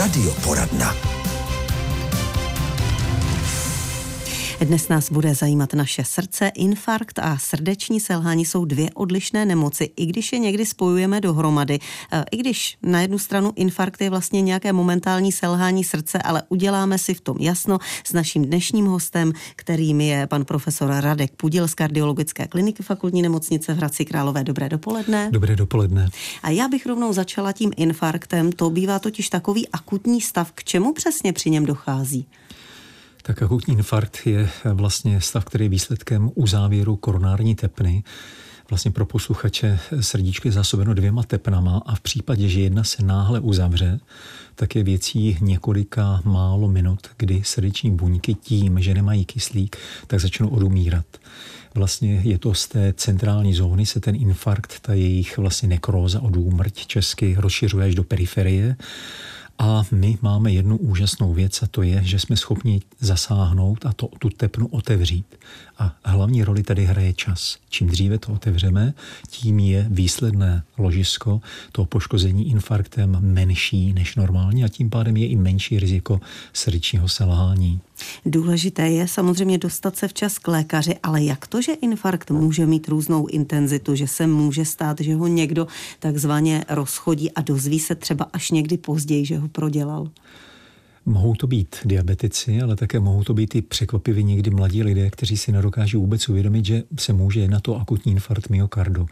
Radioporadna. Dnes nás bude zajímat naše srdce. Infarkt a srdeční selhání jsou dvě odlišné nemoci, i když je někdy spojujeme dohromady. I když na jednu stranu infarkt je vlastně nějaké momentální selhání srdce, ale uděláme si v tom jasno s naším dnešním hostem, kterým je pan profesor Radek Pudil z kardiologické kliniky Fakultní nemocnice v Hradci Králové. Dobré dopoledne. Dobré dopoledne. A já bych rovnou začala tím infarktem. To bývá totiž takový akutní stav. K čemu přesně při něm dochází? Tak akutní infarkt je vlastně stav, který je výsledkem uzávěru koronární tepny. Vlastně pro posluchače srdíčko je zásobeno 2 tepnama a v případě, že jedna se náhle uzavře, tak je věcí několika málo minut, kdy srdeční buňky tím, že nemají kyslík, tak začnou odumírat. Vlastně je to z té centrální zóny se ten infarkt, ta jejich vlastně nekróza, odúmrť česky rozšiřuje až do periferie. A my máme jednu úžasnou věc a to je, že jsme schopni zasáhnout a tu tepnu otevřít. A hlavní roli tady hraje čas. Čím dříve to otevřeme, tím je výsledné ložisko toho poškození infarktem menší než normálně a tím pádem je i menší riziko srdečního selhání. Důležité je samozřejmě dostat se včas k lékaři, ale jak to, že infarkt může mít různou intenzitu, že se může stát, že ho někdo takzvaně rozchodí a dozví se třeba až někdy později, že ho prodělal? Mohou to být diabetici, ale také mohou to být i překvapivě někdy mladí lidé, kteří si nedokáží vůbec uvědomit, že se může jednat o akutní infarkt myokardu.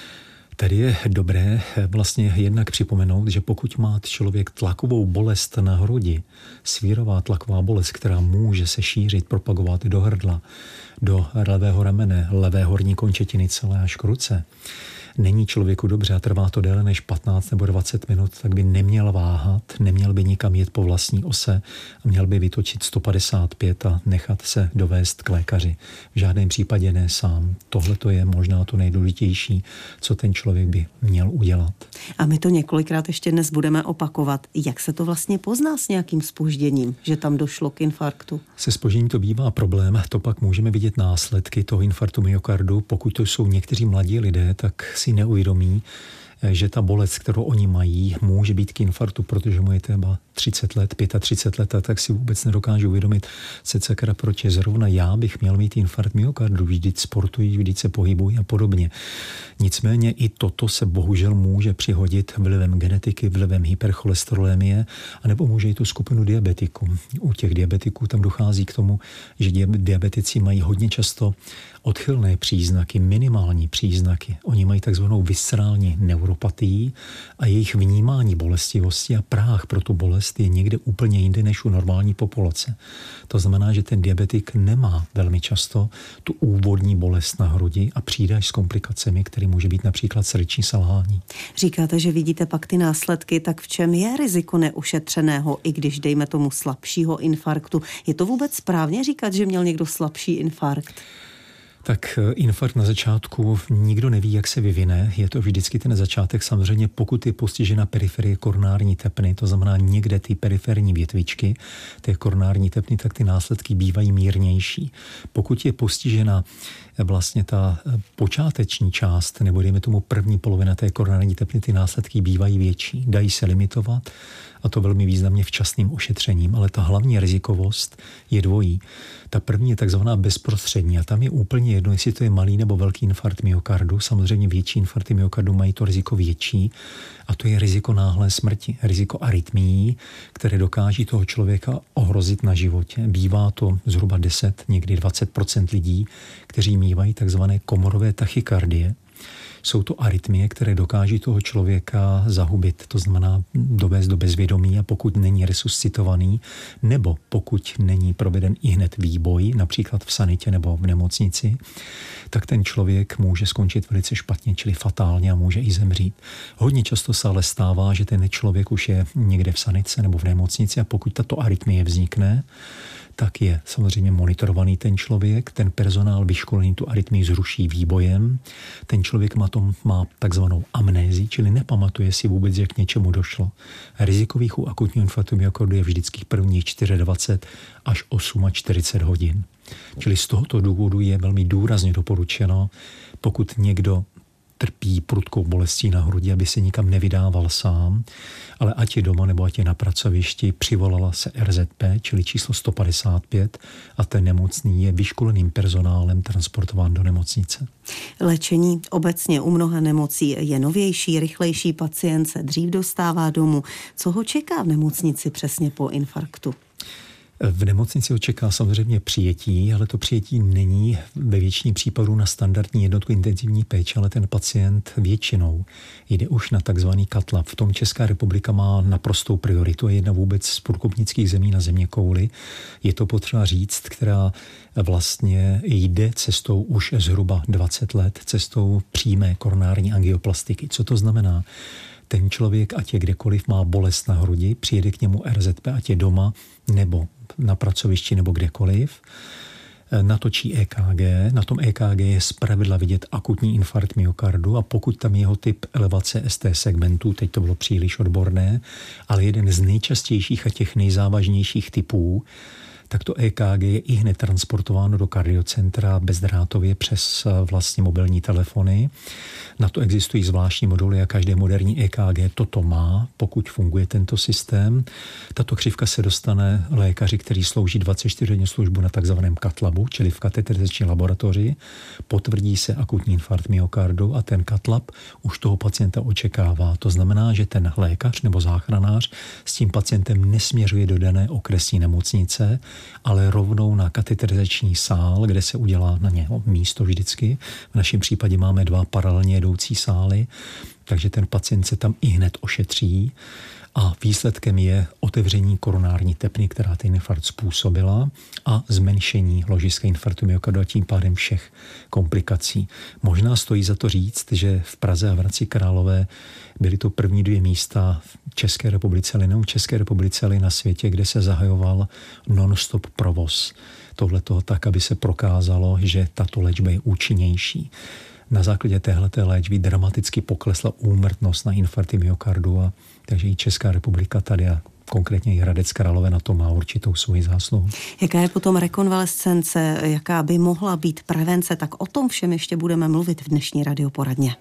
Tady je dobré vlastně jednak připomenout, že pokud má člověk tlakovou bolest na hrudi, svírová tlaková bolest, která může se šířit, propagovat do hrdla, do levého ramene, levé horní končetiny celé až k ruce, není člověku dobře a trvá to déle než 15 nebo 20 minut, tak by neměl váhat, neměl by nikam jet po vlastní ose a měl by vytočit 155 a nechat se dovést k lékaři. V žádném případě ne sám. Tohle to je možná to nejdůležitější, co ten člověk by měl udělat. A my to několikrát ještě dnes budeme opakovat. Jak se to vlastně pozná s nějakým zpožděním, že tam došlo k infarktu? Se zpožděním to bývá problém, to pak můžeme vidět následky toho infarktu myokardu. Pokud to jsou někteří mladí lidé, tak si neuvědomí, že ta bolest, kterou oni mají, může být k infarktu, protože mu je třeba 30 let, 35 let, a tak si vůbec nedokážu uvědomit, proč je zrovna já bych měl mít infarkt myokardu, vždyť sportuji, vždyť se pohybuji a podobně. Nicméně i toto se bohužel může přihodit vlivem genetiky, vlivem hypercholesterolémie, anebo může i tu skupinu diabetiků. U těch diabetiků tam dochází k tomu, že diabetici mají hodně často odchylné příznaky, minimální příznaky. Oni mají takzvanou viscerální neuropatii a jejich vnímání bolestivosti a práh pro tu bolest je někde úplně jinde než u normální populace. To znamená, že ten diabetik nemá velmi často tu úvodní bolest na hrudi a přijde až s komplikacemi, které může být například srdeční selhání. Říkáte, že vidíte pak ty následky, tak v čem je riziko neušetřeného, i když dejme tomu slabšího infarktu? Je to vůbec správně říkat, že měl někdo slabší infarkt? Tak infarkt na začátku nikdo neví, jak se vyvine. Je to vždycky ten začátek. Samozřejmě pokud je postižena periferie koronární tepny, to znamená někde ty periferní větvičky té koronární tepny, tak ty následky bývají mírnější. Pokud je postižena vlastně ta počáteční část, nebo dejme tomu první polovina té koronární tepny, ty následky bývají větší. Dají se limitovat a to velmi významně včasným ošetřením, ale ta hlavní rizikovost je dvojí. Ta první je takzvaná bezprostřední a tam je úplně jedno, jestli to je malý nebo velký infarkt myokardu. Samozřejmě větší infarkty myokardu mají to riziko větší a to je riziko náhlé smrti, riziko arytmií, které dokáží toho člověka ohrozit na životě. Bývá to zhruba 10, někdy 20% lidí, kteří mívají takzvané komorové tachykardie. Jsou to arytmie, které dokáží toho člověka zahubit, to znamená dovést do bezvědomí a pokud není resuscitovaný, nebo pokud není proveden ihned výboj, například v sanitě nebo v nemocnici, tak ten člověk může skončit velice špatně, čili fatálně a může i zemřít. Hodně často se ale stává, že ten člověk už je někde v sanice nebo v nemocnici a pokud tato arytmie vznikne, tak je samozřejmě monitorovaný ten člověk, ten personál vyškolený tu arytmii zruší výbojem, ten člověk má takzvanou amnézii, čili nepamatuje si vůbec, jak k něčemu došlo. Rizikových u akutního infarktu myokardu je vždycky prvních 24 až 48 hodin. Čili z tohoto důvodu je velmi důrazně doporučeno, pokud někdo trpí prudkou bolestí na hrudi, aby se nikam nevydával sám, ale ať je doma nebo ať je na pracovišti, přivolala se RZP, čili číslo 155, a ten nemocný je vyškoleným personálem transportován do nemocnice. Léčení obecně u mnoha nemocí je novější, rychlejší, pacient se dřív dostává domů. Co ho čeká v nemocnici přesně po infarktu? V nemocnici ho čeká samozřejmě přijetí, ale to přijetí není ve většině případů na standardní jednotku intenzivní péče, ale ten pacient většinou jde už na takzvaný katlab. V tom Česká republika má naprostou prioritu, je jedna vůbec z průkopnických zemí na zeměkouli. Je to potřeba říct, která vlastně jde cestou už zhruba 20 let, cestou přímé koronární angioplastiky. Co to znamená? Ten člověk, ať je kdekoliv, má bolest na hrudi, přijede k němu RZP, ať je doma nebo na pracovišti nebo kdekoliv, natočí EKG. Na tom EKG je zpravidla vidět akutní infarkt myokardu a pokud tam jeho typ elevace ST segmentu, teď to bylo příliš odborné, ale jeden z nejčastějších a těch nejzávažnějších typů, tak to EKG je ihned transportováno do kardiocentra bezdrátově přes vlastně mobilní telefony. Na to existují zvláštní moduly a každé moderní EKG toto má, pokud funguje tento systém. Tato křivka se dostane lékaři, který slouží 24 službu na takzvaném katlabu, čili v kateterizační laboratoři. Potvrdí se akutní infarkt myokardu a ten katlab už toho pacienta očekává. To znamená, že ten lékař nebo záchranář s tím pacientem nesměřuje do dané okresní nemocnice, ale rovnou na kateterizační sál, kde se udělá na něho místo vždycky. V našem případě máme 2 paralelně jedoucí sály, takže ten pacient se tam ihned ošetří a výsledkem je otevření koronární tepny, která ten infarkt způsobila, a zmenšení ložiska infarktu myokardu a tím pádem všech komplikací. Možná stojí za to říct, že v Praze a v Hradci Králové byly to první 2 místa v České republice, ale nejenom v České republice, ale i na světě, kde se zahajoval non-stop provoz. Tohle toho tak, aby se prokázalo, že tato léčba je účinnější. Na základě téhleté léčby dramaticky poklesla úmrtnost na infarkty myokardu, a takže i Česká republika tady a konkrétně i Hradec Králové na to má určitou svoji zásluhu. Jaká je potom rekonvalescence, jaká by mohla být prevence, tak o tom všem ještě budeme mluvit v dnešní radioporadně.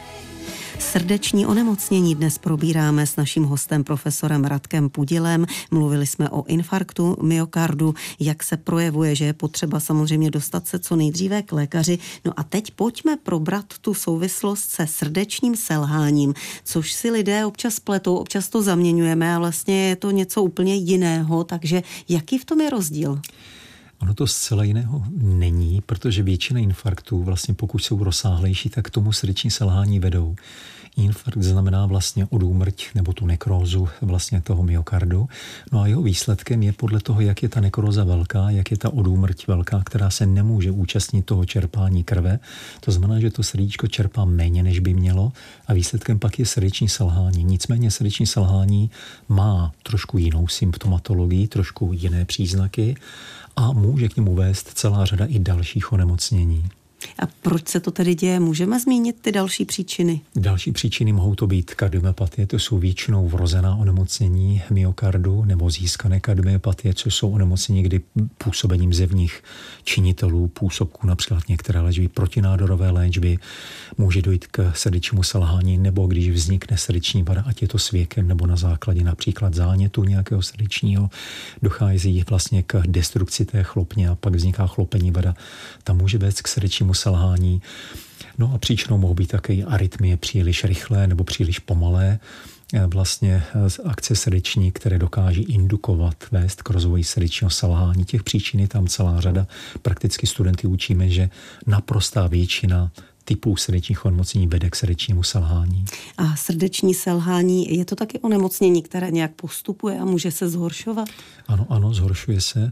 Srdeční onemocnění dnes probíráme s naším hostem profesorem Radkem Pudilem. Mluvili jsme o infarktu myokardu, jak se projevuje, že je potřeba samozřejmě dostat se co nejdříve k lékaři. No a teď pojďme probrat tu souvislost se srdečním selháním, což si lidé občas pletou, občas to zaměňujeme a vlastně je to něco úplně jiného, takže jaký v tom je rozdíl? Ono to zcela jiného není, protože většina infarktů, vlastně pokud jsou rozsáhlejší, tak k tomu srdeční selhání vedou. Infarkt znamená vlastně odúmrť nebo tu nekrózu vlastně toho myokardu. No a jeho výsledkem je podle toho, jak je ta nekróza velká, jak je ta odúmrť velká, která se nemůže účastnit toho čerpání krve. To znamená, že to srdíčko čerpá méně, než by mělo, a výsledkem pak je srdeční selhání. Nicméně srdeční selhání má trošku jinou symptomatologii, trošku jiné příznaky a může k němu vést celá řada i dalších onemocnění. A proč se to tedy děje? Můžeme zmínit ty další příčiny? Další příčiny mohou to být kardiomyopatie, to jsou většinou vrozená onemocnění myokardu, nebo získané kardiomyopatie, což jsou onemocnění, kdy působením zevních činitelů, působků, například některé léčby, protinádorové léčby, může dojít k srdečnímu selhání, nebo když vznikne srdeční vada, ať je to s věkem, nebo na základě například zánětu nějakého srdečního, dochází vlastně k destrukci té chlopně a pak vzniká chlopení vada. Tam může vést k srdečnímu selhání. No a příčinou mohou být také arytmie příliš rychlé nebo příliš pomalé. Vlastně akce srdeční, které dokáží indukovat, vést k rozvoji srdečního selhání. Těch příčin je tam celá řada. Prakticky studenty učíme, že naprostá většina typů srdečních onemocnění vede k srdečnímu selhání. A srdeční selhání, je to taky onemocnění, které nějak postupuje a může se zhoršovat? Ano, zhoršuje se.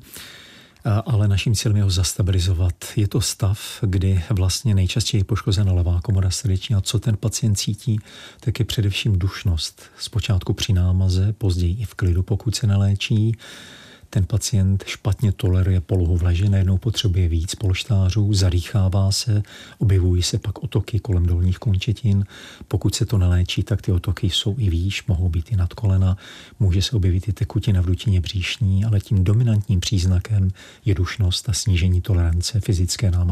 Ale naším cílem je ho zastabilizovat. Je to stav, kdy vlastně nejčastěji je poškozena levá komora srdeční a co ten pacient cítí, tak je především dušnost. Zpočátku při námaze, později i v klidu, pokud se neléčí. Ten pacient špatně toleruje polohu v leže, najednou potřebuje víc polštářů, zadýchává se, objevují se pak otoky kolem dolních končetin. Pokud se to neléčí, tak ty otoky jsou i výš, mohou být i nad kolena, může se objevit i tekutina v dutině bříšní, ale tím dominantním příznakem je dušnost a snížení tolerance fyzické námahy.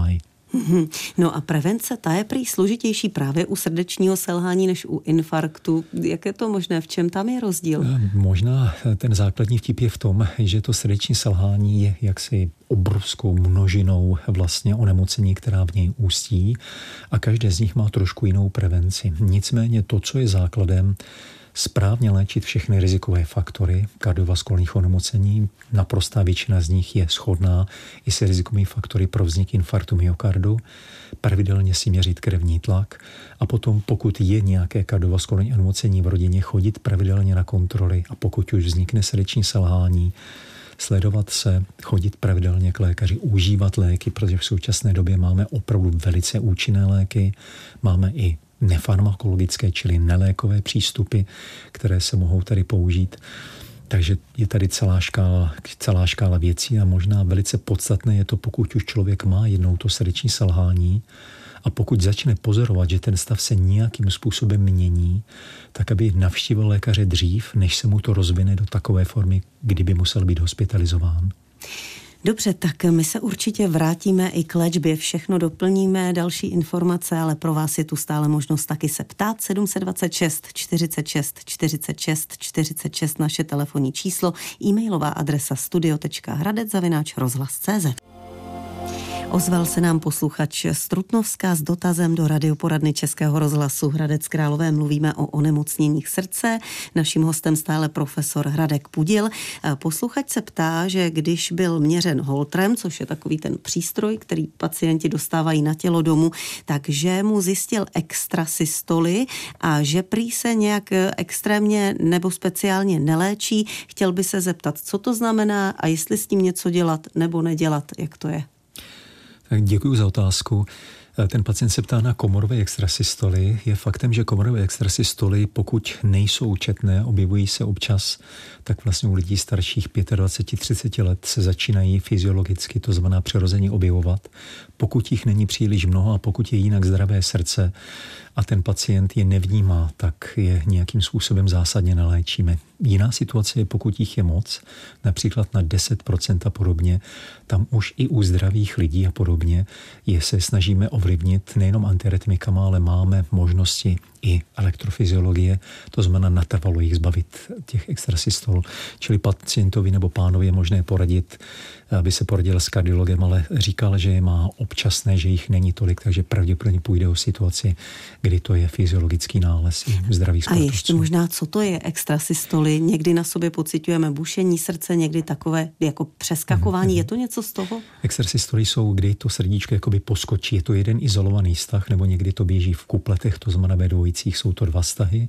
No a prevence, ta je prý složitější právě u srdečního selhání než u infarktu. Jak je to možné? V čem tam je rozdíl? Možná ten základní vtip je v tom, že to srdeční selhání je jaksi obrovskou množinou vlastně onemocnění, která v něj ústí a každé z nich má trošku jinou prevenci. Nicméně to, co je základem, správně léčit všechny rizikové faktory kardiovaskulárních onemocnění. Naprostá většina z nich je shodná i se rizikovými faktory pro vznik infarktu myokardu. Pravidelně si měřit krevní tlak a potom, pokud je nějaké kardiovaskulární onemocnění v rodině, chodit pravidelně na kontroly a pokud už vznikne srdeční selhání, sledovat se, chodit pravidelně k lékaři, užívat léky, protože v současné době máme opravdu velice účinné léky, máme i nefarmakologické, čili nelékové přístupy, které se mohou tady použít. Takže je tady celá škála věcí a možná velice podstatné je to, pokud už člověk má jednou to srdeční selhání a pokud začne pozorovat, že ten stav se nějakým způsobem mění, tak aby navštívil lékaře dřív, než se mu to rozvine do takové formy, kdyby musel být hospitalizován. Dobře, tak my se určitě vrátíme i k léčbě, všechno doplníme, další informace, ale pro vás je tu stále možnost taky se ptát. 726 46 46 46 naše telefonní číslo, e-mailová adresa studio.hradec@rozhlas.cz. Ozval se nám posluchač z Trutnovska s dotazem do radioporadny Českého rozhlasu Hradec Králové. Mluvíme o onemocněních srdce. Naším hostem stále profesor Radek Pudil. Posluchač se ptá, že když byl měřen Holtrem, což je takový ten přístroj, který pacienti dostávají na tělo domů, takže mu zjistil extrasystoly a že prý se nějak extrémně nebo speciálně neléčí. Chtěl by se zeptat, co to znamená a jestli s tím něco dělat nebo nedělat, jak to je. Děkuji za otázku. Ten pacient se ptá na komorové extrasystoly. Je faktem, že komorové extrasystoly, pokud nejsou četné, objevují se občas, tak vlastně u lidí starších 25-30 let se začínají fyziologicky, to znamená přirozeně objevovat. Pokud jich není příliš mnoho a pokud je jinak zdravé srdce a ten pacient je nevnímá, tak je nějakým způsobem zásadně naléčíme. Jiná situace je, pokud jich je moc, například na 10% a podobně, tam už i u zdravých lidí a podobně se snažíme ovlivnit nejenom antiarytmikama, ale máme možnosti i elektrofyziologie, to znamená natrvalo jich zbavit těch extrasystol. Čili pacientovi nebo pánovi je možné poradit, aby se poradil s kardiologem, ale říkal, že je má občasné, že jich není tolik, takže pravděpodobně půjde o situaci, kdy to je fyziologický nález i zdravých sportovců. A ještě možná, co to je extrasystoly? Někdy na sobě pociťujeme bušení srdce, někdy takové jako přeskakování. Je to něco z toho? Extrasystoly jsou, kdy to srdíčko jakoby poskočí. Je to jeden izolovaný vztah, nebo někdy to běží v kupletech, to znamená ve dvojicích jsou to dva vztahy.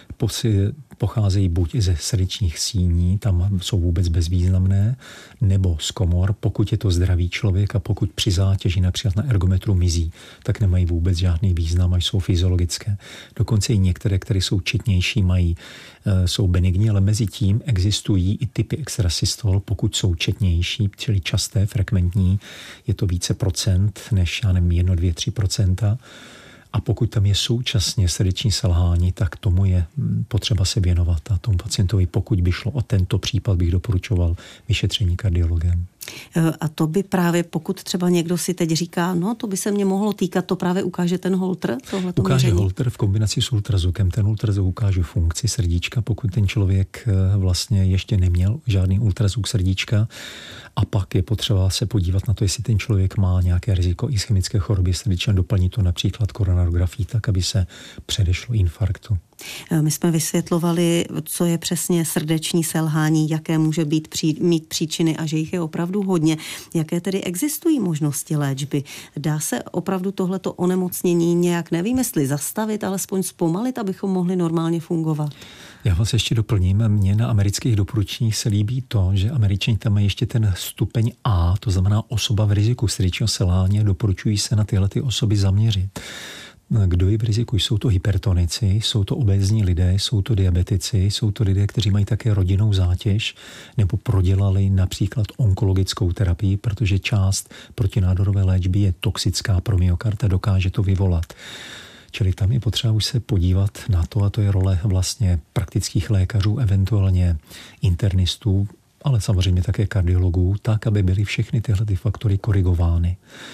Pocházejí buď ze srdečních síní, tam jsou vůbec bezvýznamné, nebo z komor, pokud je to zdravý člověk a pokud při zátěži například na ergometru mizí, tak nemají vůbec žádný význam a jsou fyziologické. Dokonce i některé, které jsou četnější, jsou benigní, ale mezi tím existují i typy extrasystol, pokud jsou četnější, čili časté, frekventní, je to více procent než, 1, 2, 3%. A pokud tam je současně srdeční selhání, tak tomu je potřeba se věnovat. A tomu pacientovi, pokud by šlo o tento případ, bych doporučoval vyšetření kardiologem. A to by právě, pokud třeba někdo si teď říká, no to by se mě mohlo týkat, to právě ukáže ten Holter? Ukáže Holter v kombinaci s ultrazvukem. Ten ultrazvuk ukáže funkci srdíčka, pokud ten člověk vlastně ještě neměl žádný ultrazvuk srdíčka. A pak je potřeba se podívat na to, jestli ten člověk má nějaké riziko ischemické choroby srdíčka, doplnit to například koronarografií, tak aby se předešlo infarktu. My jsme vysvětlovali, co je přesně srdeční selhání, jaké může mít příčiny a že jich je opravdu hodně. Jaké tedy existují možnosti léčby? Dá se opravdu tohleto onemocnění nějak, nevím, jestli zastavit, alespoň zpomalit, abychom mohli normálně fungovat? Já vás ještě doplním. Mně na amerických doporučeních se líbí to, že Američani tam mají ještě ten stupeň A, to znamená osoba v riziku srdečního selhání a doporučují se na tyhle osoby zaměřit. Kdo je v riziku? Jsou to hypertonici, jsou to obézní lidé, jsou to diabetici, jsou to lidé, kteří mají také rodinnou zátěž nebo prodělali například onkologickou terapii, protože část protinádorové léčby je toxická pro myokard a dokáže to vyvolat. Čili tam je potřeba už se podívat na to, a to je role vlastně praktických lékařů, eventuálně internistů, ale samozřejmě také kardiologů, tak, aby byly všechny tyhle faktory korigovány.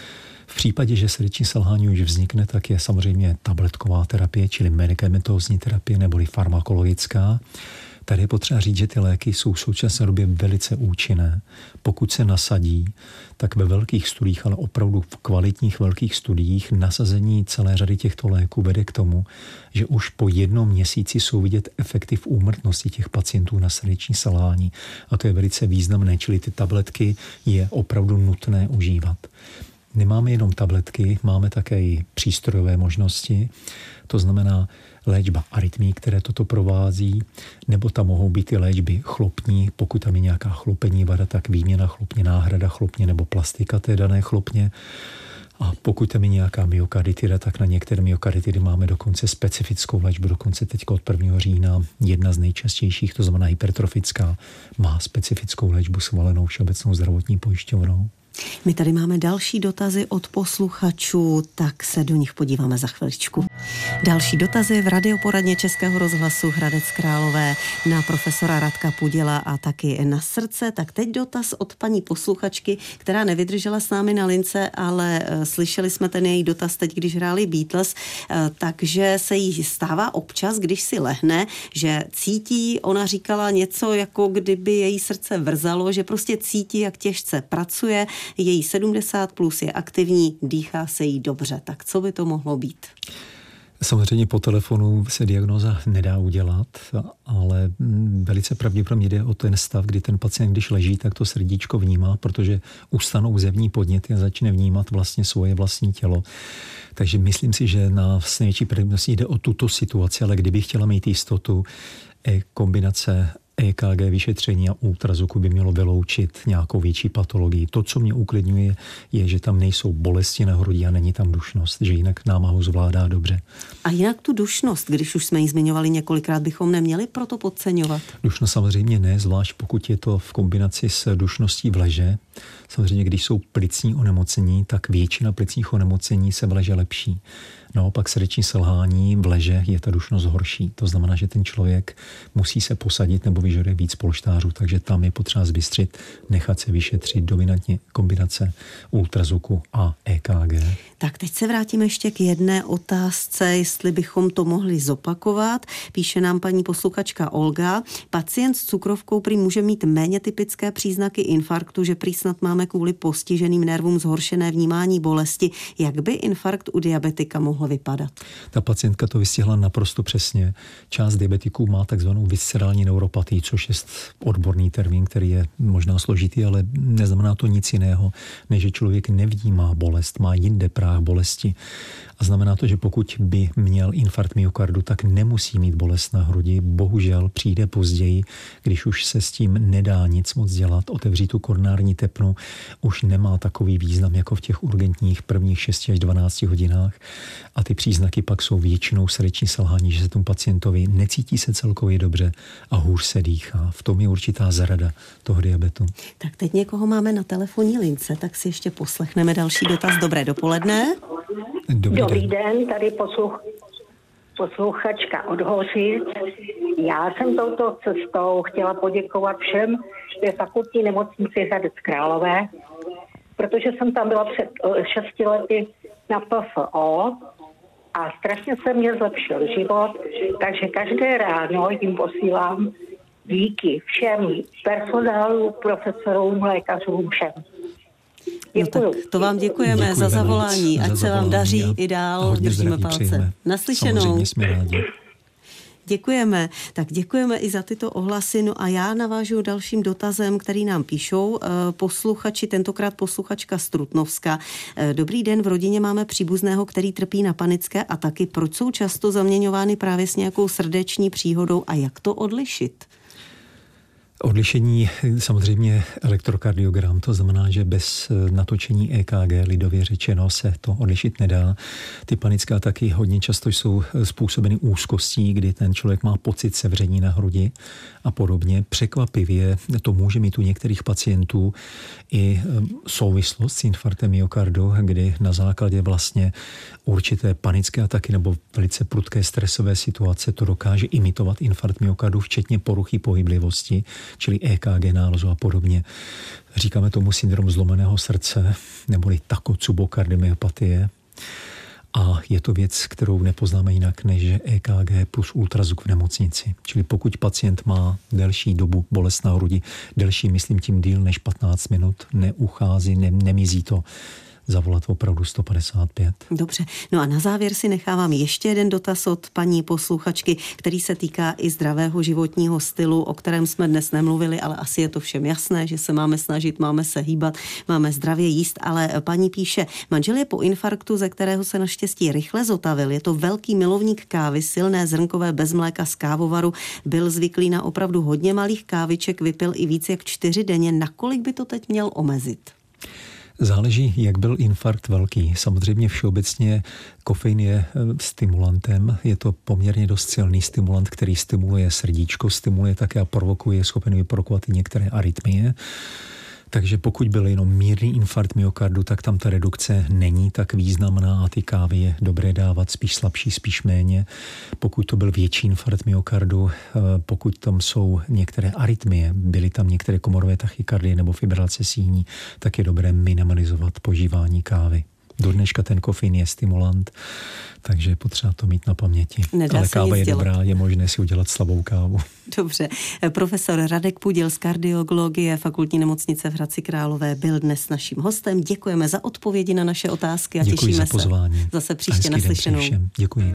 V případě, že srdeční selhání už vznikne, tak je samozřejmě tabletková terapie, čili medikamentózní terapie neboli farmakologická. Tady je potřeba říct, že ty léky jsou v současné době velice účinné. Pokud se nasadí, tak ve velkých studiích, ale opravdu v kvalitních velkých studiích, nasazení celé řady těchto léků vede k tomu, že už po 1 měsíci jsou vidět efekty v úmrtnosti těch pacientů na srdeční selhání. A to je velice významné, čili ty tabletky je opravdu nutné užívat. Nemáme jenom tabletky, máme také i přístrojové možnosti, to znamená léčba arytmí, které toto provází, nebo tam mohou být i léčby chlopní, pokud tam je nějaká chlopení vada, tak výměna chlopně, náhrada chlopně nebo plastika té dané chlopně. A pokud tam je nějaká myokarditida, tak na některé myokarditidy máme dokonce specifickou léčbu, dokonce teď od 1. října jedna z nejčastějších, to znamená hypertrofická, má specifickou léčbu schválenou Všeobecnou zdravotní pojišťovnou. My tady máme další dotazy od posluchačů, tak se do nich podíváme za chviličku. Další dotazy v radioporadně Českého rozhlasu Hradec Králové na profesora Radka Puděla a taky na srdce. Tak teď dotaz od paní posluchačky, která nevydržela s námi na lince, ale slyšeli jsme ten její dotaz teď, když hráli Beatles, takže se jí stává občas, když si lehne, že cítí, ona říkala něco, jako kdyby její srdce vrzalo, že prostě cítí, jak těžce pracuje. Její 70+ je aktivní, dýchá se jí dobře. Tak co by to mohlo být? Samozřejmě po telefonu se diagnóza nedá udělat, ale velice pravděpodobně jde o ten stav, kdy ten pacient, když leží, tak to srdíčko vnímá, protože ustanou zevní podněty a začne vnímat vlastně svoje vlastní tělo. Takže myslím si, že na největší pravděpodobnosti jde o tuto situaci, ale kdyby chtěla mít jistotu, kombinace EKG vyšetření a ultrazvuku by mělo vyloučit nějakou větší patologii. To, co mě uklidňuje, je, že tam nejsou bolesti na hrudi a není tam dušnost, že jinak námahu zvládá dobře. A jinak tu dušnost, když už jsme ji zmiňovali několikrát, bychom neměli proto podceňovat? Dušnost samozřejmě ne, zvlášť pokud je to v kombinaci s dušností v leže. Samozřejmě, když jsou plicní onemocnění, tak většina plicních onemocnění se v leže lepší. Naopak srdeční selhání v leže je ta dušnost horší. To znamená, že ten člověk musí se posadit nebo vyžaduje víc polštářů, takže tam je potřeba zbystřit, nechat se vyšetřit dominantně kombinace ultrazvuku a EKG. Tak teď se vrátíme ještě k jedné otázce, jestli bychom to mohli zopakovat. Píše nám paní posluchačka Olga. Pacient s cukrovkou prý může mít méně typické příznaky infarktu, že prý snad máme kvůli postiženým nervům zhoršené vnímání bolesti. Jak by infarkt u diabetika mohl vypadat? Ta pacientka to vystihla naprosto přesně. Část diabetiků má takzvanou viscerální neuropatii, což je odborný termín, který je možná složitý, ale neznamená to nic jiného, než že člověk nevnímá bolest, má jinde práh bolesti. A znamená to, že pokud by měl infarkt myokardu, tak nemusí mít bolest na hrudi. Bohužel přijde později, když už se s tím nedá nic moc dělat. Otevřít tu koronární tepnu už nemá takový význam jako v těch urgentních prvních 6 až 12 hodinách. A ty příznaky pak jsou většinou srdeční selhání, že se tomu pacientovi necítí se celkově dobře a hůř se dýchá. V tom je určitá zrada toho diabetu. Tak teď někoho máme na telefonní lince, tak si ještě poslechneme další dotaz. Dobré dopoledne. Dobrý den, tady posluchačka od Hořic. Já jsem touto cestou chtěla poděkovat všem ve fakultní nemocnici Hradec Králové, protože jsem tam byla před 6 lety na PFO a strašně se mě zlepšil život, takže každé ráno jim posílám díky všem personálu, profesorům, lékařům, všem. No tak to vám děkujeme za zavolání, ať se vám daří i dál, držíme palce. Naslyšenou. Samozřejmě jsme rádi. Děkujeme. Tak děkujeme i za tyto ohlasy. No a já navážu dalším dotazem, který nám píšou posluchači, tentokrát posluchačka z Trutnovska. Dobrý den, v rodině máme příbuzného, který trpí na panické ataky. Proč jsou často zaměňovány právě s nějakou srdeční příhodou a jak to odlišit? Odlišení samozřejmě elektrokardiogram, to znamená, že bez natočení EKG, lidově řečeno, se to odlišit nedá. Ty panické ataky hodně často jsou způsobeny úzkostí, kdy ten člověk má pocit sevření na hrudi a podobně. Překvapivě to může mít u některých pacientů i souvislost s infarktem myokardu, kdy na základě vlastně určité panické ataky nebo velice prudké stresové situace to dokáže imitovat infarkt myokardu, včetně poruchy pohyblivosti. čili EKG nálezu a podobně. Říkáme tomu syndrom zlomeného srdce, neboli Takotsubo-kardiomyopatie. A je to věc, kterou nepoznáme jinak než EKG plus ultrazvuk v nemocnici. Čili pokud pacient má delší dobu bolest na hrudi, delší, myslím tím díl než 15 minut, neuchází, nemizí to, zavolat opravdu 155. Dobře. No a na závěr si nechávám ještě jeden dotaz od paní posluchačky, který se týká i zdravého životního stylu, o kterém jsme dnes nemluvili, ale asi je to všem jasné, že se máme snažit, máme se hýbat, máme zdravě jíst, ale paní píše, manžel je po infarktu, ze kterého se naštěstí rychle zotavil. Je to velký milovník kávy, silné zrnkové bez mléka z kávovaru, byl zvyklý na opravdu hodně malých káviček, vypil i víc jak 4 denně. Nakolik by to teď měl omezit? Záleží, jak byl infarkt velký. Samozřejmě všeobecně kofein je stimulantem, je to poměrně dost silný stimulant, který stimuluje srdíčko, stimuluje také a provokuje, je schopen vyprovokovat i některé arytmie. Takže pokud byl jenom mírný infarkt myokardu, tak tam ta redukce není tak významná a ty kávy je dobré dávat spíš slabší, spíš méně. Pokud to byl větší infarkt myokardu, pokud tam jsou některé arytmie, byly tam některé komorové tachykardie nebo fibrilace síní, tak je dobré minimalizovat požívání kávy. Do dneška ten kofein je stimulant, takže je potřeba to mít na paměti. Ale káva je dobrá, je možné si udělat slabou kávu. Dobře. Profesor Radek Pudil z kardiologie Fakultní nemocnice v Hradci Králové byl dnes naším hostem. Děkujeme za odpovědi na naše otázky a děkuji těšíme za pozvání. se zase příště naslyšenou. Děkuji.